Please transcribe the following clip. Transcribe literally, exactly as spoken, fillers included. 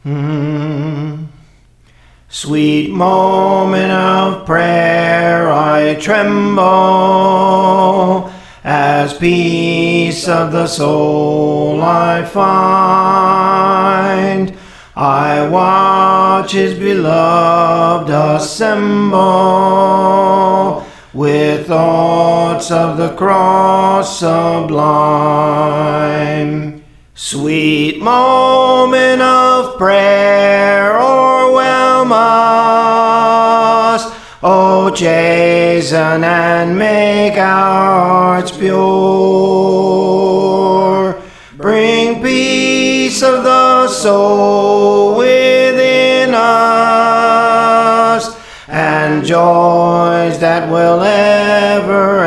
Mm. Sweet moment of prayer, I tremble as peace of the soul I find. I watch his beloved assemble with thoughts of the cross sublime. Sweet moment of prayer, o'erwhelm us, O chasten and make our hearts pure. Bring peace of the soul within us, and joys that will ever